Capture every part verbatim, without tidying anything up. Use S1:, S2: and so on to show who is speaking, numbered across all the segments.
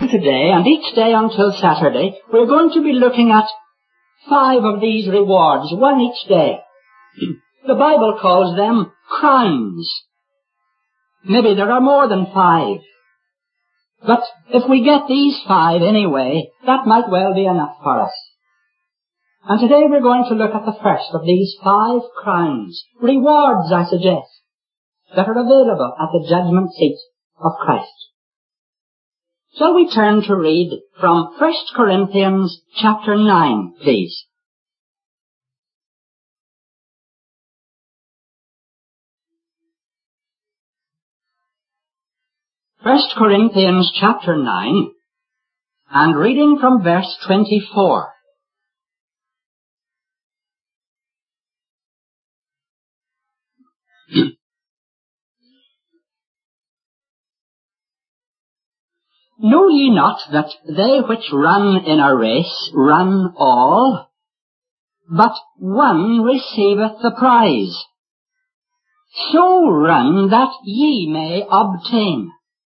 S1: Today, and each day until Saturday, we're going to be looking at five of these rewards, one each day. The Bible calls them crowns. Maybe there are more than five. But if we get these five anyway, that might well be enough for us. And today we're going to look at the first of these five crowns, rewards, I suggest, that are available at the judgment seat of Christ. Shall we turn to read from First Corinthians chapter nine, please? First Corinthians chapter nine, and reading from verse twenty-four. Know ye not that they which run in a race run all, but one receiveth the prize? So run that ye may obtain.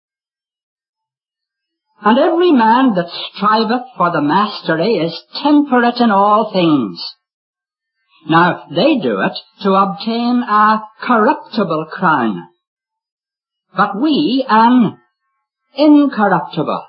S1: And every man that striveth for the mastery is temperate in all things. Now they do it to obtain a corruptible crown, but we an incorruptible.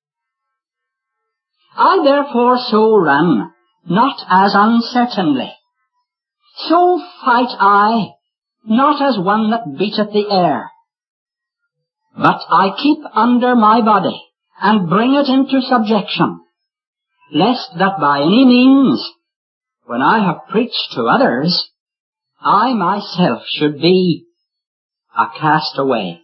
S1: I therefore so run, not as uncertainly. So fight I, not as one that beateth the air. But I keep under my body, and bring it into subjection, lest that by any means, when I have preached to others, I myself should be a castaway.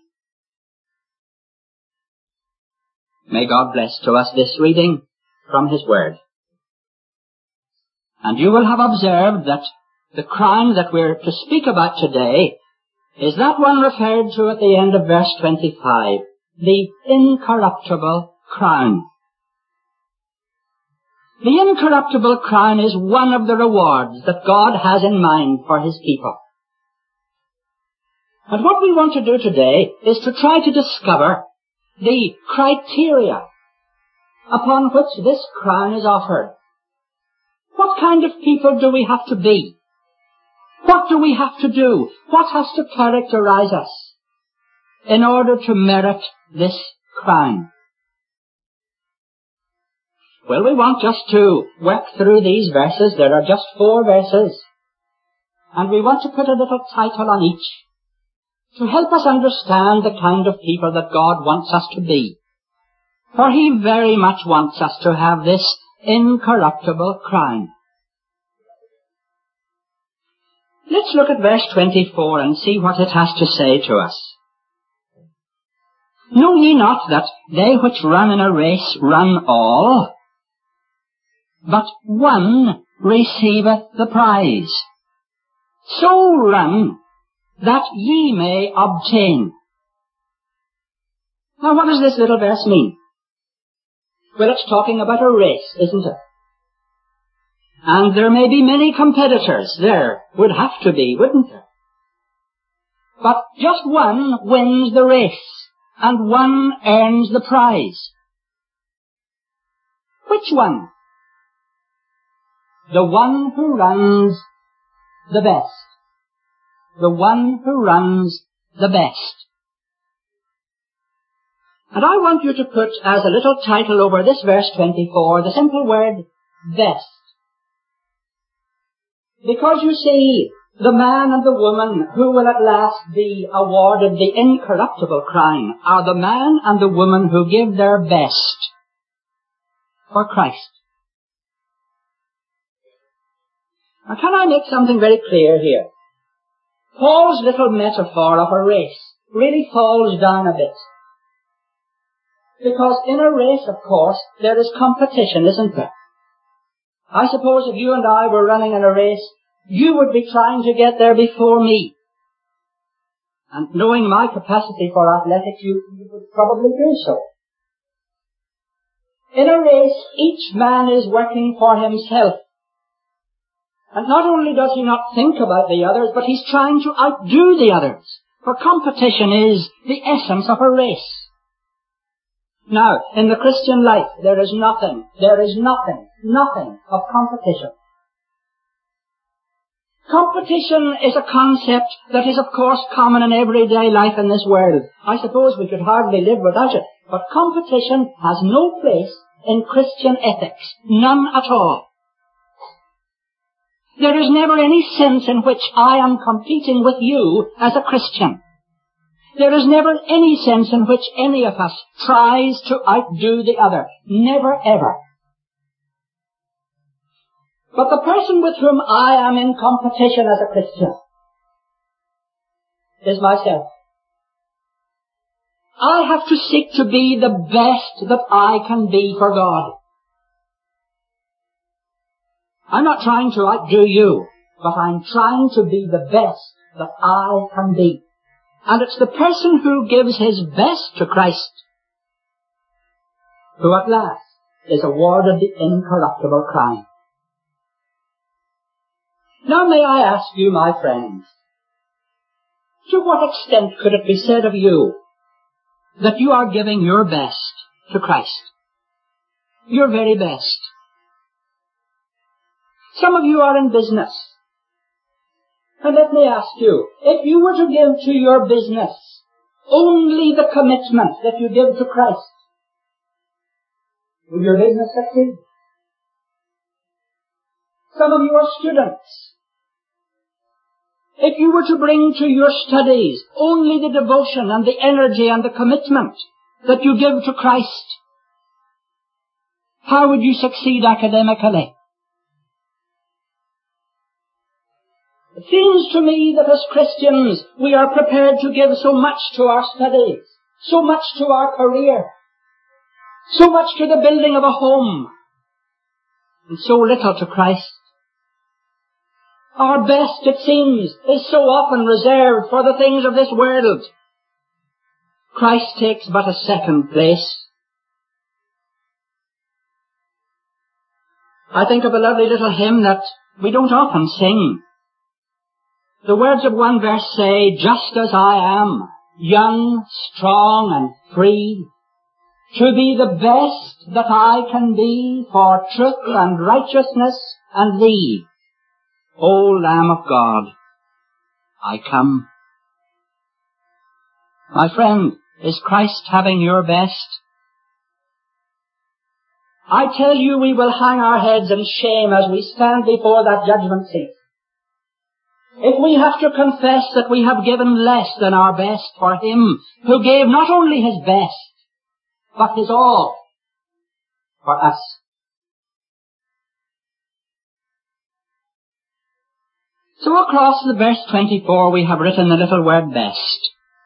S1: May God bless to us this reading from His Word. And you will have observed that the crown that we're to speak about today is that one referred to at the end of verse twenty-five, the incorruptible crown. The incorruptible crown is one of the rewards that God has in mind for His people. And what we want to do today is to try to discover the criteria upon which this crown is offered. What kind of people do we have to be? What do we have to do? What has to characterize us in order to merit this crown? Well, we want just to work through these verses. There are just four verses. And we want to put a little title on each to help us understand the kind of people that God wants us to be. For He very much wants us to have this incorruptible crown. Let's look at verse twenty-four and see what it has to say to us. Know ye not that they which run in a race run all, but one receiveth the prize? So run that ye may obtain. Now what does this little verse mean? Well, it's talking about a race, isn't it? And there may be many competitors. There would have to be, wouldn't there? But just one wins the race, and one earns the prize. Which one? The one who runs the best. The one who runs the best. And I want you to put as a little title over this verse twenty-four the simple word best. Because you see, the man and the woman who will at last be awarded the incorruptible crown are the man and the woman who give their best for Christ. Now can I make something very clear here? Paul's little metaphor of a race really falls down a bit. Because in a race, of course, there is competition, isn't there? I suppose if you and I were running in a race, you would be trying to get there before me. And knowing my capacity for athletics, you, you would probably do so. In a race, each man is working for himself. And not only does he not think about the others, but he's trying to outdo the others. For competition is the essence of a race. Now, in the Christian life, there is nothing, there is nothing, nothing of competition. Competition is a concept that is, of course, common in everyday life in this world. I suppose we could hardly live without it. But competition has no place in Christian ethics. None at all. There is never any sense in which I am competing with you as a Christian. There is never any sense in which any of us tries to outdo the other. Never, ever. But the person with whom I am in competition as a Christian is myself. I have to seek to be the best that I can be for God. I'm not trying to outdo you, but I'm trying to be the best that I can be. And it's the person who gives his best to Christ who at last is awarded the incorruptible crown. Now may I ask you, my friends, to what extent could it be said of you that you are giving your best to Christ? Your very best. Some of you are in business. And let me ask you, if you were to give to your business only the commitment that you give to Christ, would your business succeed? Some of you are students. If you were to bring to your studies only the devotion and the energy and the commitment that you give to Christ, how would you succeed academically? It seems to me that as Christians we are prepared to give so much to our studies, so much to our career, so much to the building of a home, and so little to Christ. Our best, it seems, is so often reserved for the things of this world. Christ takes but a second place. I think of a lovely little hymn that we don't often sing. The words of one verse say, just as I am, young, strong and free, to be the best that I can be for truth and righteousness and thee. O Lamb of God, I come. My friend, is Christ having your best? I tell you, we will hang our heads in shame as we stand before that judgment seat, if we have to confess that we have given less than our best for Him who gave not only His best, but His all for us. So across the verse twenty-four we have written the little word best.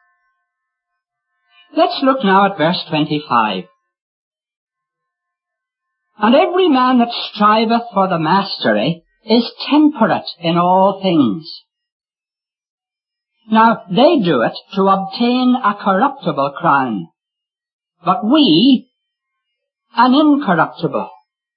S1: Let's look now at verse twenty-five. And every man that striveth for the mastery is temperate in all things. Now, they do it to obtain a corruptible crown, but we an incorruptible.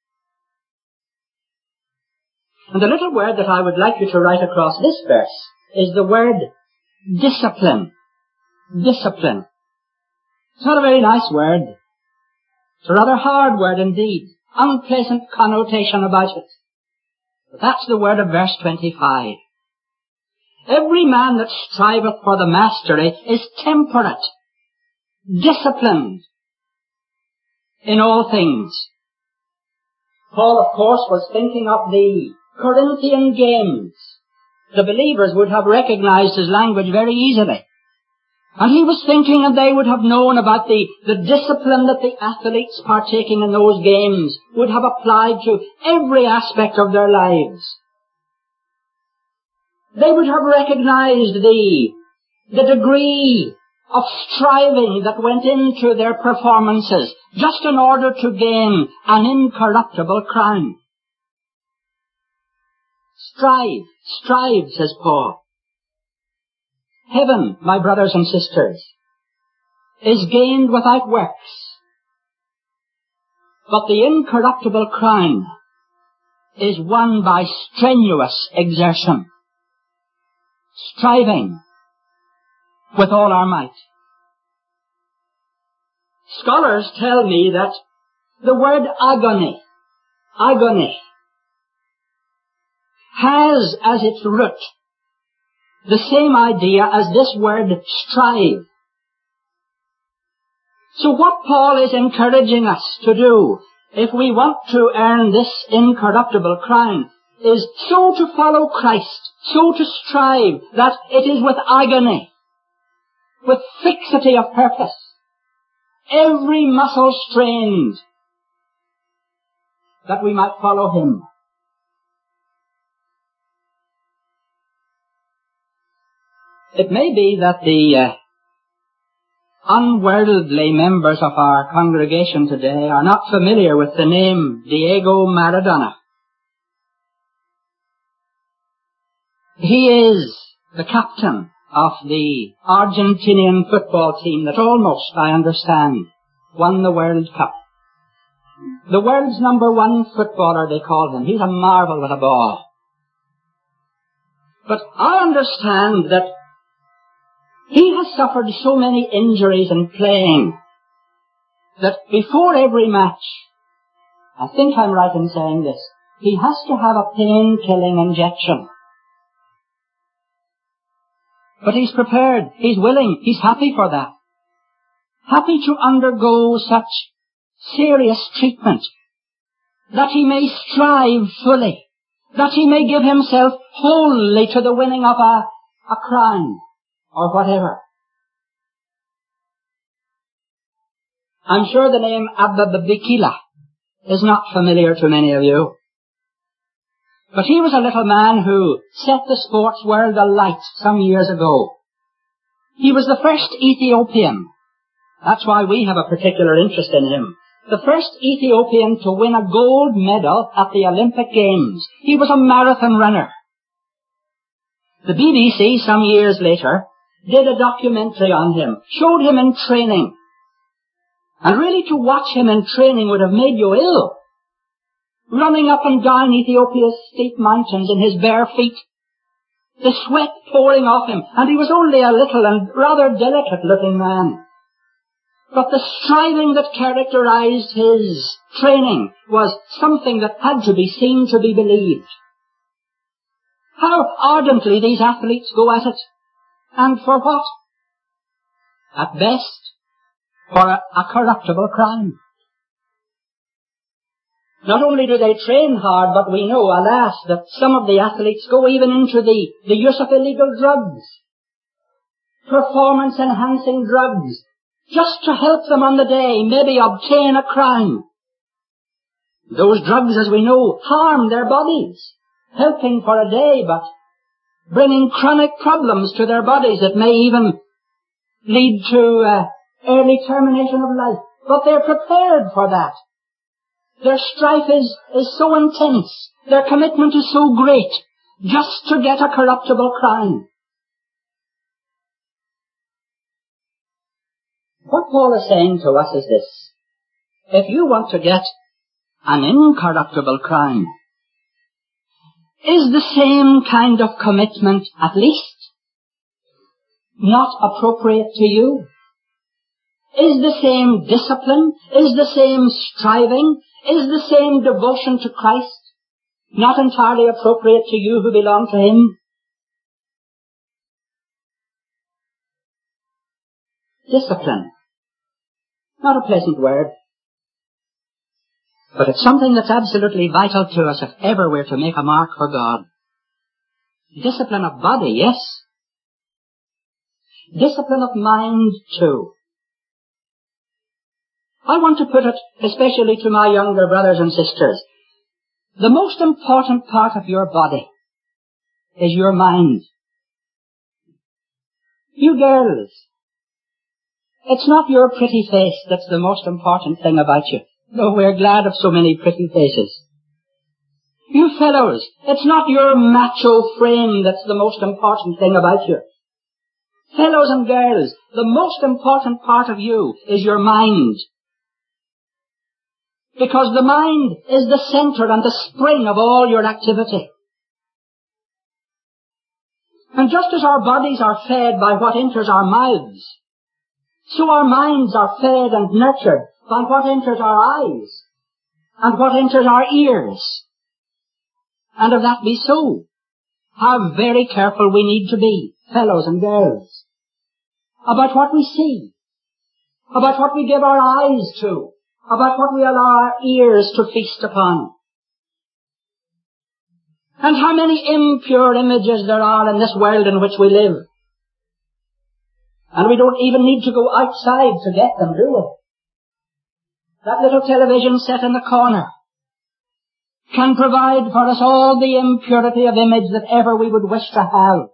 S1: And the little word that I would like you to write across this verse is the word discipline. Discipline. It's not a very nice word. It's a rather hard word indeed. Unpleasant connotation about it. But that's the word of verse twenty-five. Every man that striveth for the mastery is temperate, disciplined in all things. Paul, of course, was thinking of the Corinthian games. The believers would have recognized his language very easily. And he was thinking, and they would have known about the, the discipline that the athletes partaking in those games would have applied to every aspect of their lives. They would have recognized the, the degree of striving that went into their performances just in order to gain an incorruptible crown. Strive, strive, says Paul. Heaven, my brothers and sisters, is gained without works, but the incorruptible crown is won by strenuous exertion, striving with all our might. Scholars tell me that the word agony, agony, has as its root the same idea as this word strive. So what Paul is encouraging us to do, if we want to earn this incorruptible crown, is so to follow Christ, so to strive that it is with agony, with fixity of purpose, every muscle strained, that we might follow him. It may be that the uh, unworldly members of our congregation today are not familiar with the name Diego Maradona. He is the captain of the Argentinian football team that almost, I understand, won the World Cup. The world's number one footballer, they call him. He's a marvel with a ball. But I understand that he has suffered so many injuries in playing that before every match, I think I'm right in saying this, he has to have a pain-killing injection. But he's prepared, he's willing, he's happy for that. Happy to undergo such serious treatment that he may strive fully, that he may give himself wholly to the winning of a, a crown or whatever. I'm sure the name Abba Bikila is not familiar to many of you. But he was a little man who set the sports world alight some years ago. He was the first Ethiopian. That's why we have a particular interest in him. The first Ethiopian to win a gold medal at the Olympic Games. He was a marathon runner. The B B C, some years later, did a documentary on him, showed him in training. And really to watch him in training would have made you ill. Running up and down Ethiopia's steep mountains in his bare feet, the sweat pouring off him, and he was only a little and rather delicate-looking man. But the striving that characterized his training was something that had to be seen to be believed. How ardently these athletes go at it. And for what? At best, for a, a corruptible crown. Not only do they train hard, but we know, alas, that some of the athletes go even into the, the use of illegal drugs. Performance-enhancing drugs. Just to help them on the day, maybe obtain a crown. Those drugs, as we know, harm their bodies. Helping for a day, but bringing chronic problems to their bodies that may even lead to uh, early termination of life. But they're prepared for that. Their strife is, is so intense. Their commitment is so great, just to get a corruptible crown. What Paul is saying to us is this. If you want to get an incorruptible crown, is the same kind of commitment, at least, not appropriate to you? Is the same discipline, is the same striving, is the same devotion to Christ not entirely appropriate to you who belong to him? Discipline. Not a pleasant word. But it's something that's absolutely vital to us if ever we're to make a mark for God. Discipline of body, yes. Discipline of mind, too. I want to put it, especially to my younger brothers and sisters, the most important part of your body is your mind. You girls, it's not your pretty face that's the most important thing about you, though we're glad of so many pretty faces. You fellows, it's not your macho frame that's the most important thing about you. Fellows and girls, the most important part of you is your mind. Because the mind is the center and the spring of all your activity. And just as our bodies are fed by what enters our mouths, So our minds are fed and nurtured by what enters our eyes and what enters our ears. And if that be so, how very careful we need to be, fellows and girls, about what we see, about what we give our eyes to, about what we allow our ears to feast upon. And how many impure images there are in this world in which we live. And we don't even need to go outside to get them, do we? That little television set in the corner can provide for us all the impurity of image that ever we would wish to have.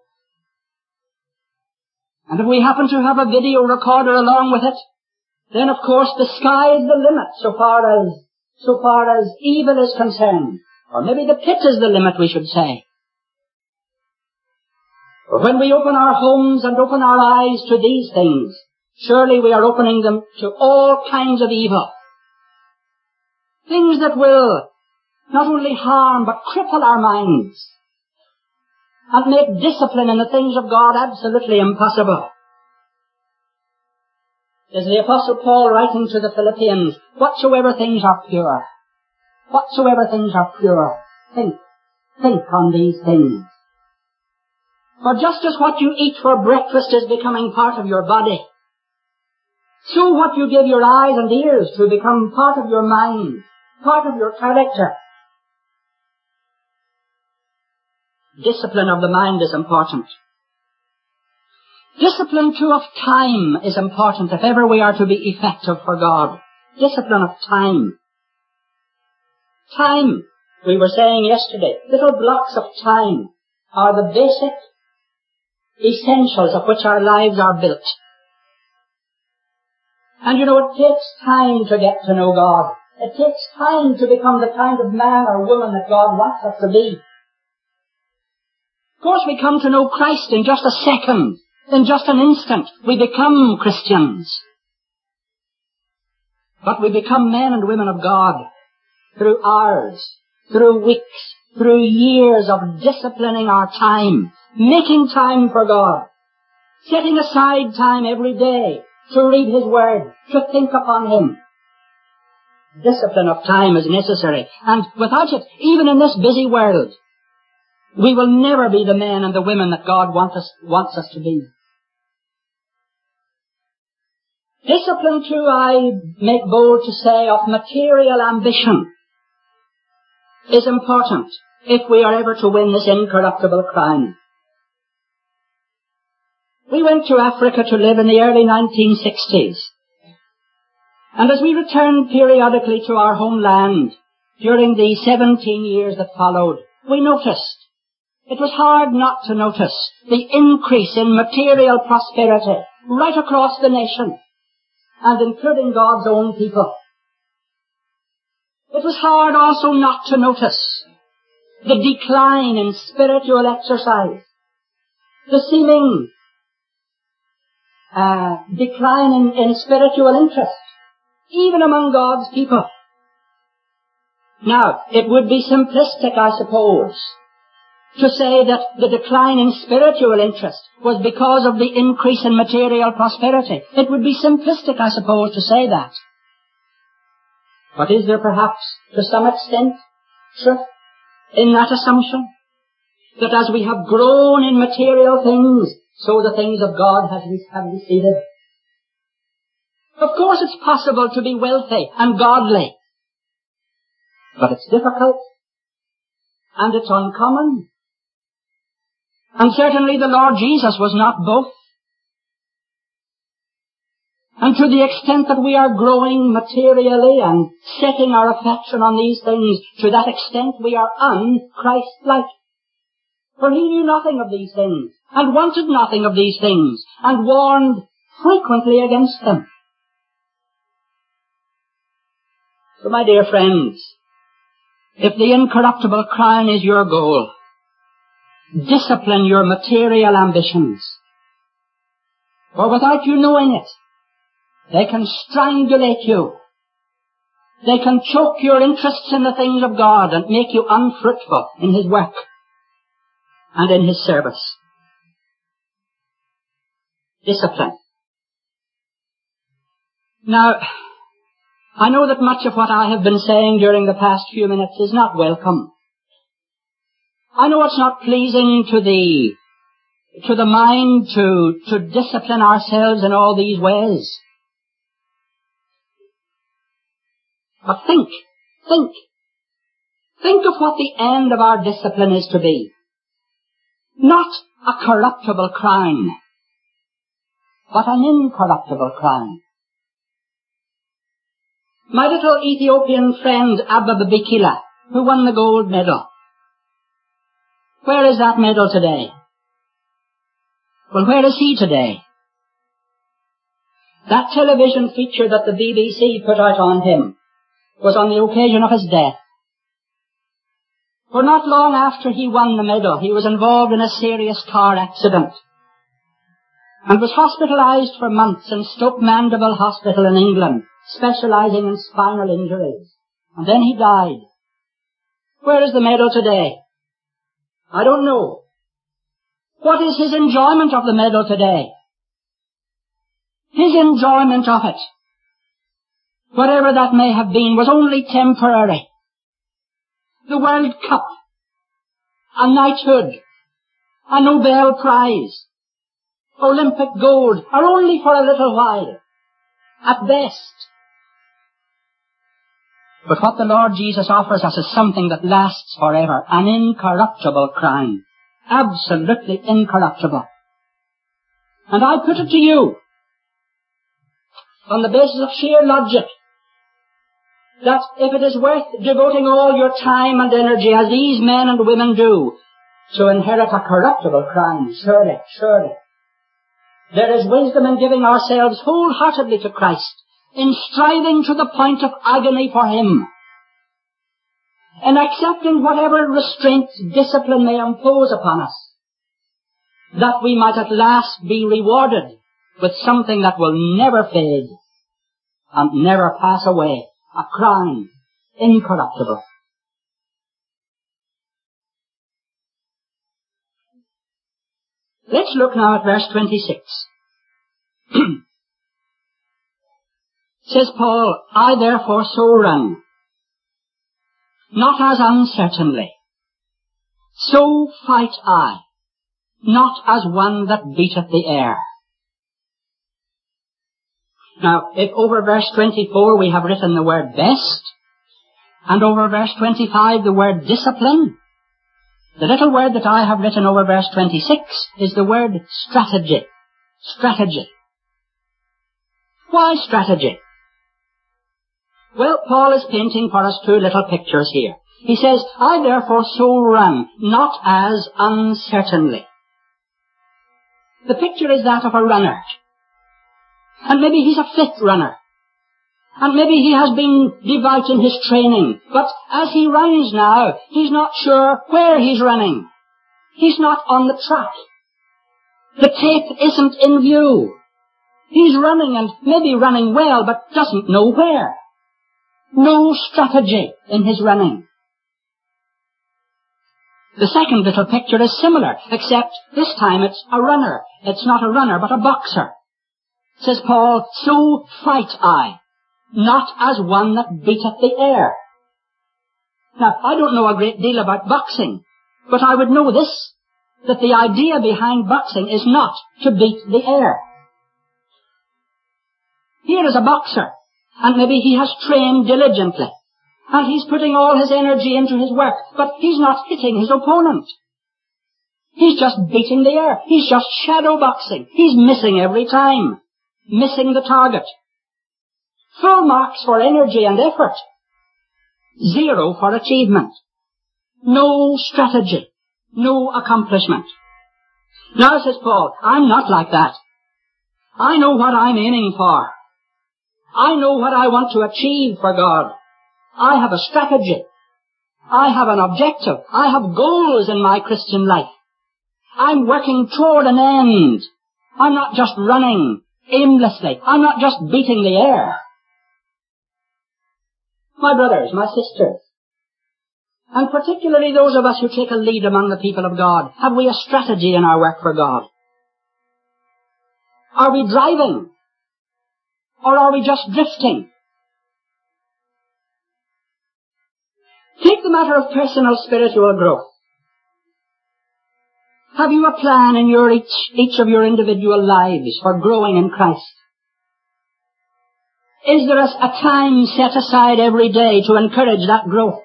S1: And if we happen to have a video recorder along with it, then of course the sky is the limit so far as, so far as evil is concerned. Or maybe the pit is the limit, we should say. But when we open our homes and open our eyes to these things, surely we are opening them to all kinds of evil. Things that will not only harm but cripple our minds and make discipline in the things of God absolutely impossible. As the Apostle Paul writing to the Philippians, whatsoever things are pure, whatsoever things are pure, think, think on these things. For just as what you eat for breakfast is becoming part of your body, so what you give your eyes and ears to become part of your mind, part of your character. Discipline of the mind is important. Discipline too of time is important if ever we are to be effective for God. Discipline of time. Time, we were saying yesterday, little blocks of time are the basic essentials of which our lives are built. And you know, it takes time to get to know God. It takes time to become the kind of man or woman that God wants us to be. Of course, we come to know Christ in just a second, in just an instant. We become Christians. But we become men and women of God through hours, through weeks, through years of disciplining our time, making time for God, setting aside time every day to read His Word, to think upon Him. Discipline of time is necessary, and without it, even in this busy world, we will never be the men and the women that God wants us, wants us to be. Discipline too, I make bold to say, of material ambition is important if we are ever to win this incorruptible crown. We went to Africa to live in the early nineteen sixties. And as we returned periodically to our homeland during the seventeen years that followed, we noticed, it was hard not to notice, the increase in material prosperity right across the nation, and including God's own people. It was hard also not to notice the decline in spiritual exercise, the seeming uh, decline in, in spiritual interest, even among God's people. Now, it would be simplistic, I suppose, to say that the decline in spiritual interest was because of the increase in material prosperity. It would be simplistic, I suppose, to say that. But is there perhaps, to some extent, truth in that assumption? That as we have grown in material things, so the things of God have receded? Of course it's possible to be wealthy and godly, but it's difficult, and it's uncommon. And certainly the Lord Jesus was not both. And to the extent that we are growing materially and setting our affection on these things, to that extent we are un-Christ-like. For He knew nothing of these things, and wanted nothing of these things, and warned frequently against them. So my dear friends, if the incorruptible crown is your goal, discipline your material ambitions. For without you knowing it, they can strangulate you. They can choke your interests in the things of God and make you unfruitful in His work and in His service. Discipline. Now, I know that much of what I have been saying during the past few minutes is not welcome. I know it's not pleasing to the, to the mind to, to discipline ourselves in all these ways. But think, think, think of what the end of our discipline is to be. Not a corruptible crown, but an incorruptible crown. My little Ethiopian friend Abba Bikila, who won the gold medal, where is that medal today? Well, where is he today? That television feature that the B B C put out on him was on the occasion of his death. For not long after he won the medal, he was involved in a serious car accident and was hospitalized for months in Stoke Mandeville Hospital in England, specializing in spinal injuries. And then he died. Where is the medal today? I don't know. What is his enjoyment of the medal today? His enjoyment of it, whatever that may have been, was only temporary. The World Cup, a knighthood, a Nobel Prize, Olympic gold are only for a little while, at best. But what the Lord Jesus offers us is something that lasts forever, an incorruptible crown, absolutely incorruptible. And I put it to you, on the basis of sheer logic, that if it is worth devoting all your time and energy, as these men and women do, to inherit a corruptible crown, surely, surely, there is wisdom in giving ourselves wholeheartedly to Christ, in striving to the point of agony for Him, in accepting whatever restraints discipline may impose upon us, that we might at last be rewarded with something that will never fade and never pass away, a crown, incorruptible. Let's look now at verse twenty-six. Says Paul, I therefore so run, not as uncertainly, so fight I, not as one that beateth the air. Now, if over verse twenty-four we have written the word best, and over verse twenty-five the word discipline, the little word that I have written over verse twenty-six is the word strategy. Strategy. Why strategy? Well, Paul is painting for us two little pictures here. He says, I therefore so run, not as uncertainly. The picture is that of a runner. And maybe he's a fit runner. And maybe he has been devout in his training. But as he runs now, he's not sure where he's running. He's not on the track. The tape isn't in view. He's running and maybe running well, but doesn't know where. No strategy in his running. The second little picture is similar, except this time it's a runner. It's not a runner, but a boxer. Says Paul, so fight I, not as one that beateth the air. Now, I don't know a great deal about boxing, but I would know this, that the idea behind boxing is not to beat the air. Here is a boxer, and maybe he has trained diligently, and he's putting all his energy into his work, but he's not hitting his opponent. He's just beating the air. He's just shadow boxing. He's missing every time. Missing the target. Full marks for energy and effort. Zero for achievement. No strategy. No accomplishment. Now, says Paul, I'm not like that. I know what I'm aiming for. I know what I want to achieve for God. I have a strategy. I have an objective. I have goals in my Christian life. I'm working toward an end. I'm not just running aimlessly. I'm not just beating the air. My brothers, my sisters, and particularly those of us who take a lead among the people of God, have we a strategy in our work for God? Are we driving? Or are we just drifting? Take the matter of personal spiritual growth. Have you a plan in your each, each of your individual lives for growing in Christ? Is there a, a time set aside every day to encourage that growth?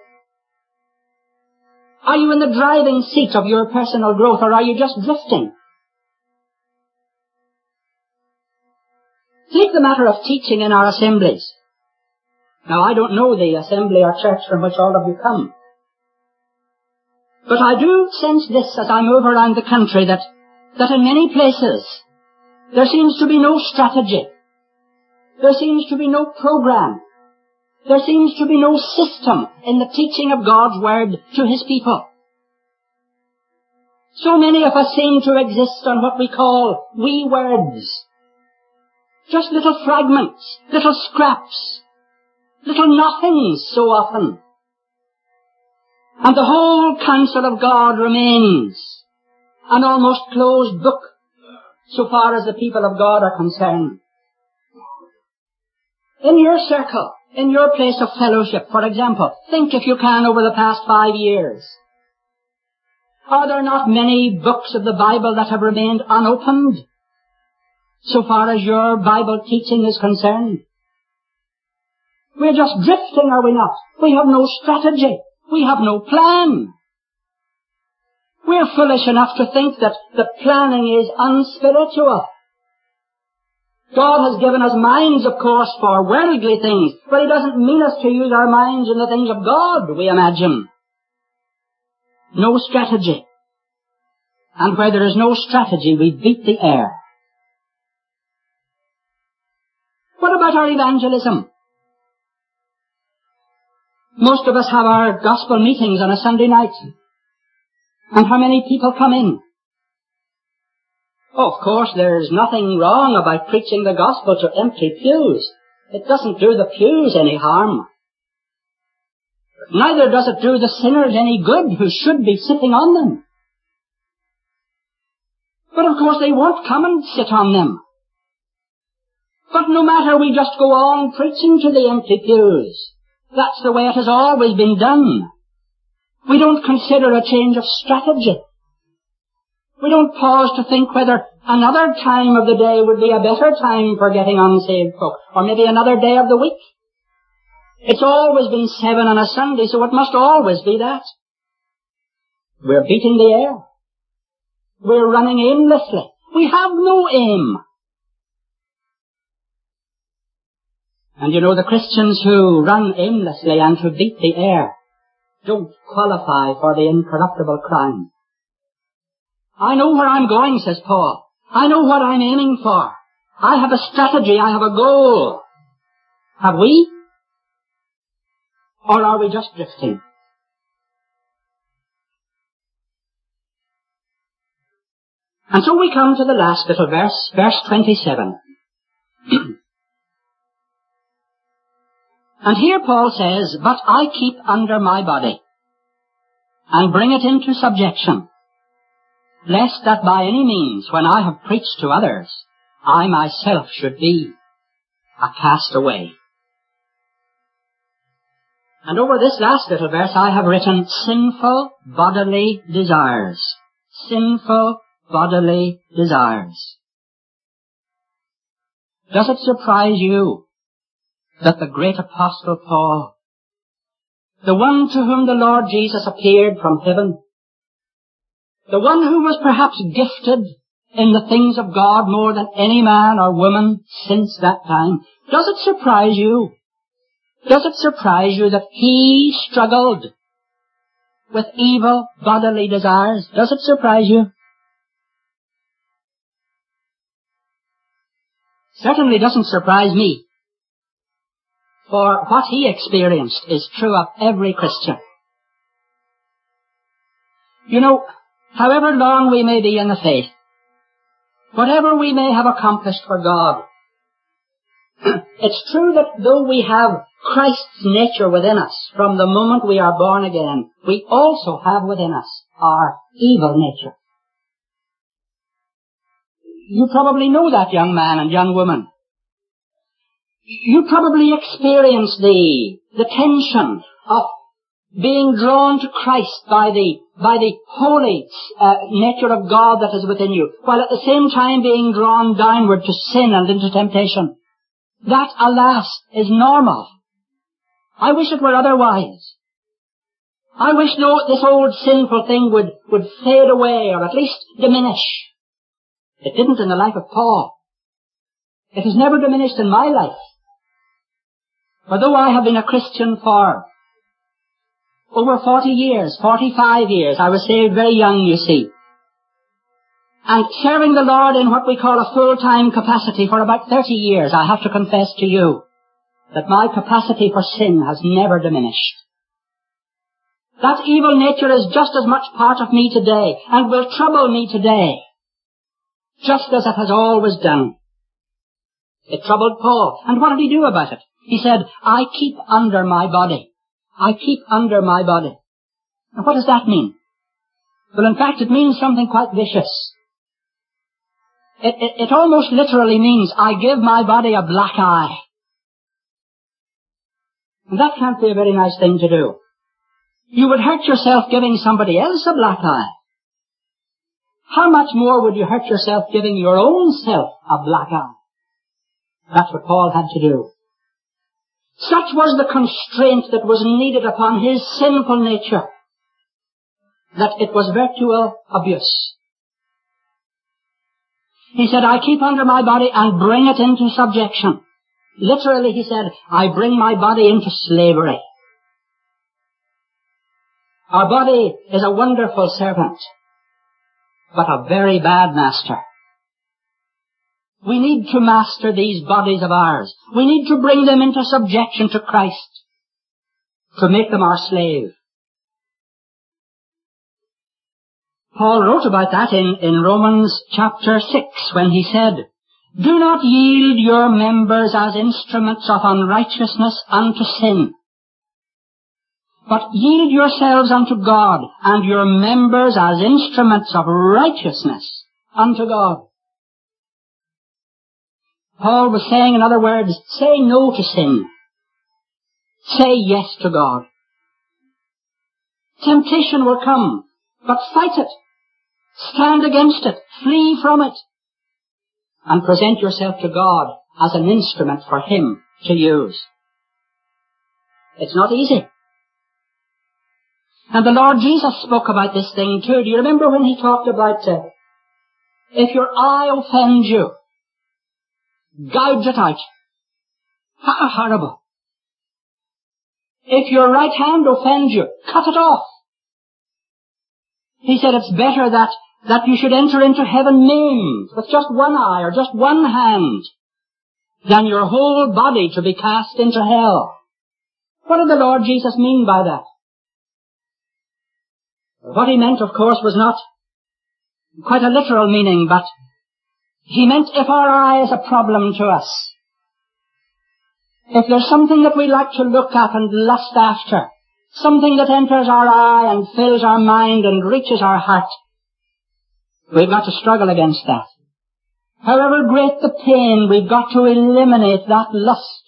S1: Are you in the driving seat of your personal growth, or are you just drifting? Take the matter of teaching in our assemblies. Now, I don't know the assembly or church from which all of you come. But I do sense this as I move around the country, that, that in many places there seems to be no strategy. There seems to be no program. There seems to be no system in the teaching of God's Word to His people. So many of us seem to exist on what we call wee words. Just little fragments, little scraps, little nothings so often. And the whole counsel of God remains an almost closed book so far as the people of God are concerned. In your circle, in your place of fellowship, for example, think if you can over the past five years. Are there not many books of the Bible that have remained unopened so far as your Bible teaching is concerned? We're just drifting, are we not? We have no strategy. We have no plan. We're foolish enough to think that the planning is unspiritual. God has given us minds, of course, for worldly things, but He doesn't mean us to use our minds in the things of God, we imagine. No strategy. And where there is no strategy, we beat the air. What about our evangelism? Most of us have our gospel meetings on a Sunday night. And how many people come in? Oh, of course, there's nothing wrong about preaching the gospel to empty pews. It doesn't do the pews any harm. Neither does it do the sinners any good who should be sitting on them. But of course they won't come and sit on them. But no matter, we just go on preaching to the empty pews. That's the way it has always been done. We don't consider a change of strategy. We don't pause to think whether another time of the day would be a better time for getting unsaved folk, or maybe another day of the week. It's always been seven on a Sunday, so it must always be that. We're beating the air. We're running aimlessly. We have no aim. And you know, the Christians who run aimlessly and who beat the air don't qualify for the incorruptible crown. I know where I'm going, says Paul. I know what I'm aiming for. I have a strategy. I have a goal. Have we? Or are we just drifting? And so we come to the last little verse, verse twenty-seven. And here Paul says, "But I keep under my body, and bring it into subjection, lest that by any means, when I have preached to others, I myself should be a castaway." And over this last little verse I have written, sinful bodily desires. Sinful bodily desires. Does it surprise you that the great Apostle Paul, the one to whom the Lord Jesus appeared from heaven, the one who was perhaps gifted in the things of God more than any man or woman since that time, does it surprise you? Does it surprise you that he struggled with evil bodily desires? Does it surprise you? Certainly doesn't surprise me. For what he experienced is true of every Christian. You know, however long we may be in the faith, whatever we may have accomplished for God, it's true that though we have Christ's nature within us from the moment we are born again, we also have within us our evil nature. You probably know that, young man and young woman. You probably experience the, the tension of being drawn to Christ by the, by the holy uh, nature of God that is within you, while at the same time being drawn downward to sin and into temptation. That, alas, is normal. I wish it were otherwise. I wish no, this old sinful thing would, would fade away or at least diminish. It didn't in the life of Paul. It has never diminished in my life. For though I have been a Christian for over forty years, forty-five years, I was saved very young, you see, and serving the Lord in what we call a full-time capacity for about thirty years, I have to confess to you that my capacity for sin has never diminished. That evil nature is just as much part of me today and will trouble me today, just as it has always done. It troubled Paul. And what did he do about it? He said, I keep under my body. I keep under my body. And what does that mean? Well, in fact, it means something quite vicious. It, it, it almost literally means I give my body a black eye. And that can't be a very nice thing to do. You would hurt yourself giving somebody else a black eye. How much more would you hurt yourself giving your own self a black eye? That's what Paul had to do. Such was the constraint that was needed upon his sinful nature, that it was virtual abuse. He said, I keep under my body and bring it into subjection. Literally, he said, I bring my body into slavery. Our body is a wonderful servant, but a very bad master. We need to master these bodies of ours. We need to bring them into subjection to Christ, to make them our slave. Paul wrote about that in, in Romans chapter six when he said, do not yield your members as instruments of unrighteousness unto sin, but yield yourselves unto God, and your members as instruments of righteousness unto God. Paul was saying, in other words, say no to sin. Say yes to God. Temptation will come, but fight it. Stand against it. Flee from it. And present yourself to God as an instrument for Him to use. It's not easy. And the Lord Jesus spoke about this thing too. Do you remember when He talked about, uh, if your eye offends you, gouge it out. How horrible. If your right hand offends you, cut it off. He said it's better that, that you should enter into heaven maimed, with just one eye or just one hand, than your whole body to be cast into hell. What did the Lord Jesus mean by that? What He meant, of course, was not quite a literal meaning, but He meant if our eye is a problem to us, if there's something that we like to look at and lust after, something that enters our eye and fills our mind and reaches our heart, we've got to struggle against that. However great the pain, we've got to eliminate that lust.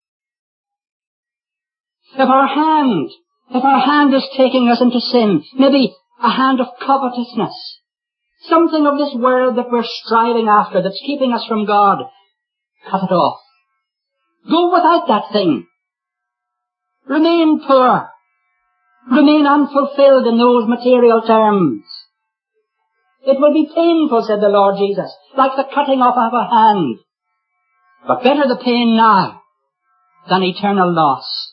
S1: If our hand, if our hand is taking us into sin, maybe a hand of covetousness, something of this world that we're striving after, that's keeping us from God, cut it off. Go without that thing. Remain poor. Remain unfulfilled in those material terms. It will be painful, said the Lord Jesus, like the cutting off of a hand. But better the pain now than eternal loss.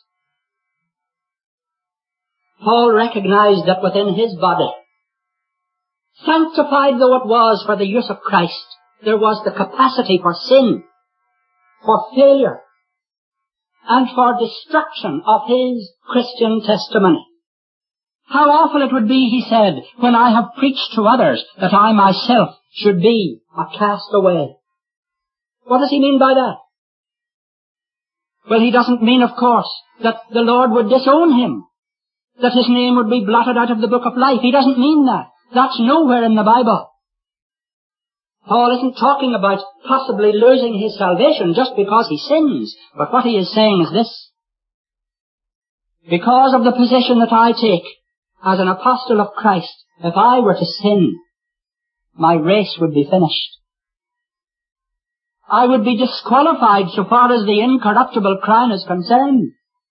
S1: Paul recognized that within his body, sanctified though it was for the use of Christ, there was the capacity for sin, for failure, and for destruction of his Christian testimony. How awful it would be, he said, when I have preached to others that I myself should be a castaway. What does he mean by that? Well, he doesn't mean, of course, that the Lord would disown him, that his name would be blotted out of the book of life. He doesn't mean that. That's nowhere in the Bible. Paul isn't talking about possibly losing his salvation just because he sins, but what he is saying is this. Because of the position that I take as an apostle of Christ, if I were to sin, my race would be finished. I would be disqualified so far as the incorruptible crown is concerned.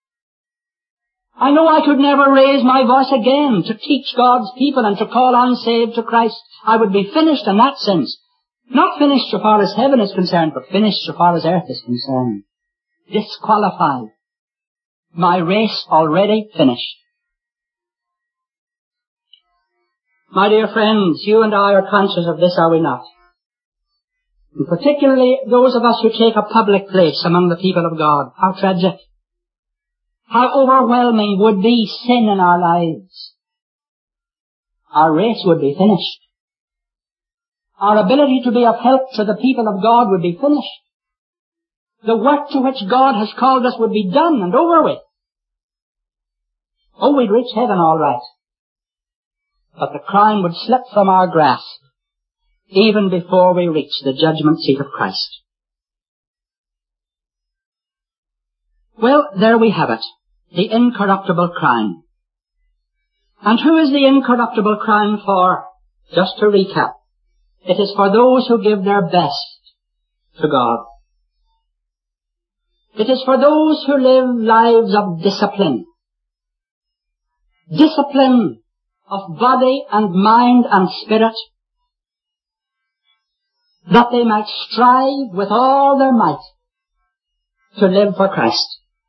S1: I know I could never raise my voice again to teach God's people and to call unsaved to Christ. I would be finished in that sense. Not finished so far as heaven is concerned, but finished so far as earth is concerned. Disqualified. My race already finished. My dear friends, you and I are conscious of this, are we not? And particularly those of us who take a public place among the people of God. How tragic. How overwhelming would be sin in our lives. Our race would be finished. Our ability to be of help to the people of God would be finished. The work to which God has called us would be done and over with. Oh, we'd reach heaven all right. But the crown would slip from our grasp even before we reach the judgment seat of Christ. Well, there we have it. The incorruptible crown. And who is the incorruptible crown for? Just to recap. It is for those who give their best to God. It is for those who live lives of discipline. Discipline of body and mind and spirit, that they might strive with all their might to live for Christ.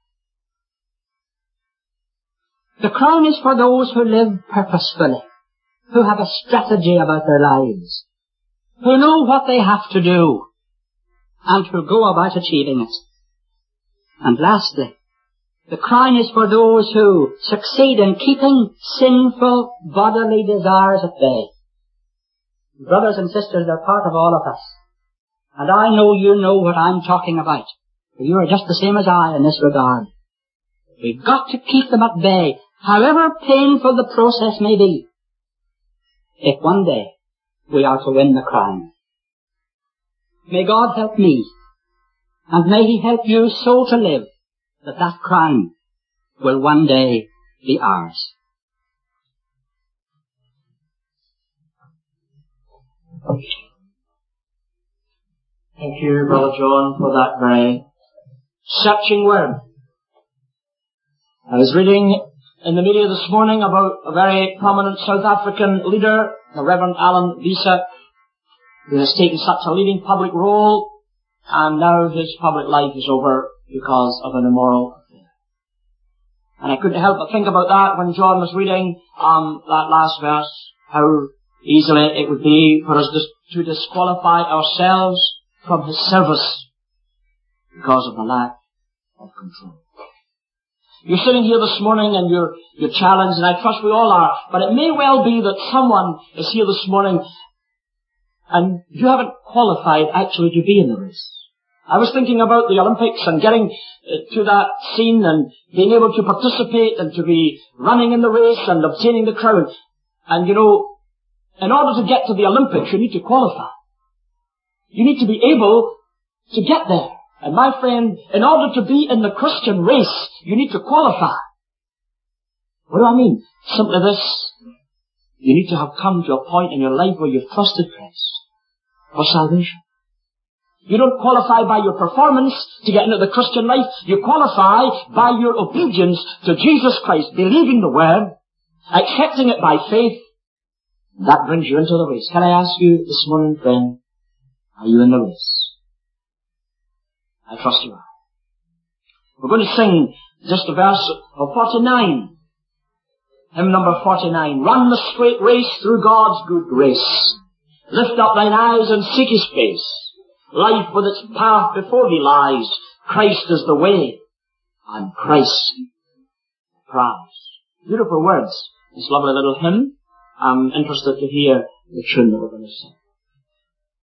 S1: The crown is for those who live purposefully, who have a strategy about their lives, who know what they have to do, and who go about achieving it. And lastly, the crown is for those who succeed in keeping sinful bodily desires at bay. Brothers and sisters, they're part of all of us. And I know you know what I'm talking about. You are just the same as I in this regard. We've got to keep them at bay, however painful the process may be, if one day we are to win the crown. May God help me, and may He help you so to live that that crown will one day be ours.
S2: Thank you, Brother John, for that very searching word. I was reading in the media this morning about a very prominent South African leader, the Reverend Alan Visa, who has taken such a leading public role, and now his public life is over because of an immoral affair. And I couldn't help but think about that when John was reading um, that last verse, how easily it would be for us to disqualify ourselves from His service because of the lack of control. You're sitting here this morning and you're, you're challenged, and I trust we all are, but it may well be that someone is here this morning and you haven't qualified actually to be in the race. I was thinking about the Olympics and getting to that scene and being able to participate and to be running in the race and obtaining the crown. And you know, in order to get to the Olympics, you need to qualify. You need to be able to get there. And my friend, in order to be in the Christian race, you need to qualify. What do I mean? Simply this. You need to have come to a point in your life where you've trusted Christ for salvation. You don't qualify by your performance to get into the Christian life. You qualify by your obedience to Jesus Christ, believing the Word, accepting it by faith. That brings you into the race. Can I ask you this morning, friend, are you in the race? I trust you are. We're going to sing just a verse of forty-nine. Hymn number forty-nine. Run the straight race through God's good grace. Lift up thine eyes and seek His face. Life with its path before thee lies. Christ is the way, and Christ the prize. Beautiful words. This lovely little hymn. I'm interested to hear the tune that we're going to sing.